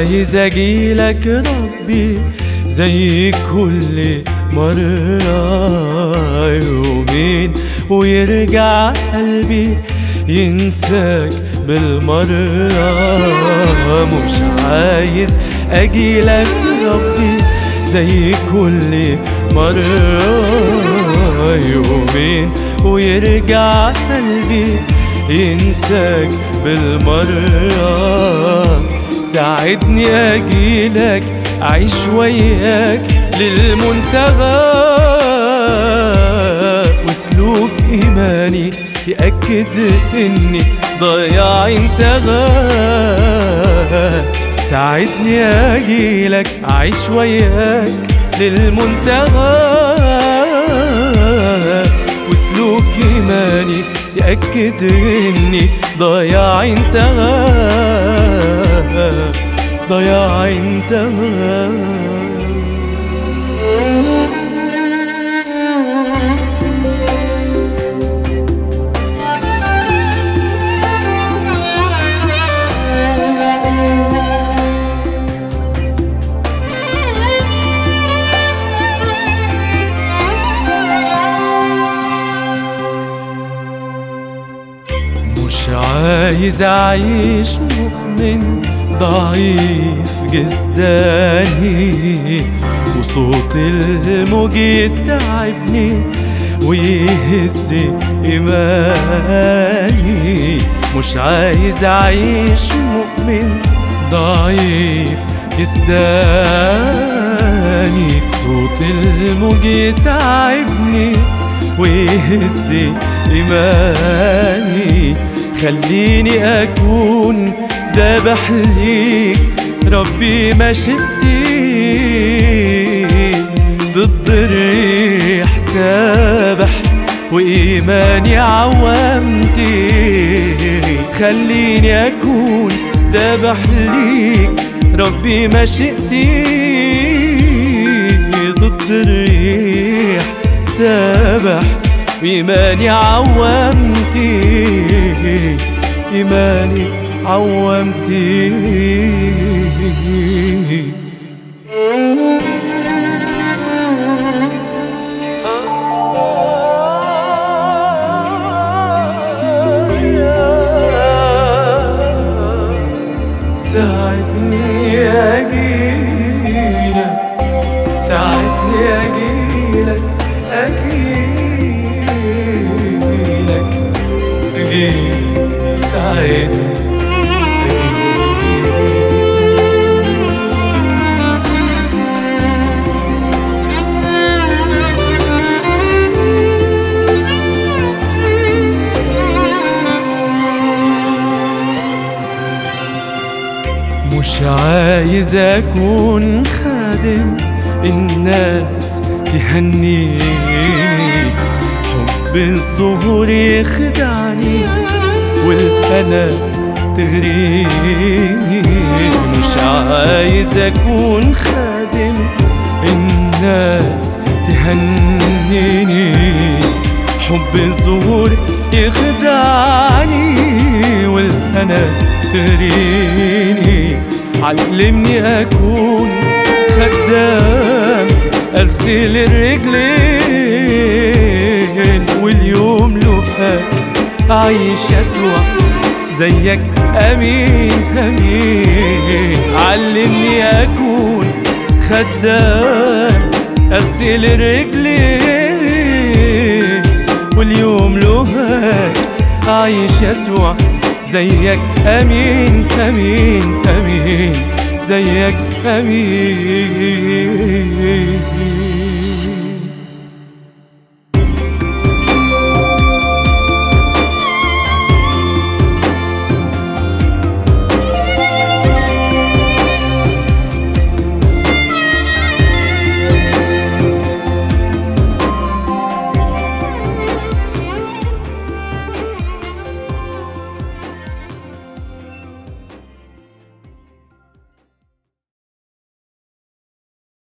عايز اجيلك ربي زي كل مرة يومين ويرجع قلبي ينساك بالمرة. مش عايز اجيلك ربي زي كل مرة يومين ويرجع قلبي ينساك بالمرة. ساعدني اجيلك اعيش وياك للمنتهى وسلوك ايماني يأكد اني ضياع انتهى. ساعدني اجيلك اعيش وياك للمنتهى وسلوك ايماني يأكد اني ضياع انتهى ضياع انتهى. مش عايز أعيش مؤمن ضعيف جسداني وصوت الموج يتعبني ويهز إيماني. مش عايز أعيش مؤمن ضعيف جسداني صوت الموج يتعبني ويهز إيماني. خليني أكون ذابح ليك ربي مشيتي ضد الريح سابح وإيماني عوامتي. خليني أكون ذابح ليك ربي مشيتي ضد الريح سابح وإيماني عوامتي إيماني عوامتي. ساعدني أجيلك ساعدني أجيلك ساعدني مش عايز أكون خادم الناس تهنيني حب الظهور يخدعني والأنا تغريني. مش عايز أكون خادم الناس تهنيني حب الظهور يخدعني والأنا تغريني. علمني أكون خدام أغسل الرجلين واليوم لقاك أعيش يسوع زيك أمين أمين. علمني أكون خدام أغسل الرجلين واليوم لقاك أعيش يسوع زيك أمين أمين أمين زيك أمين.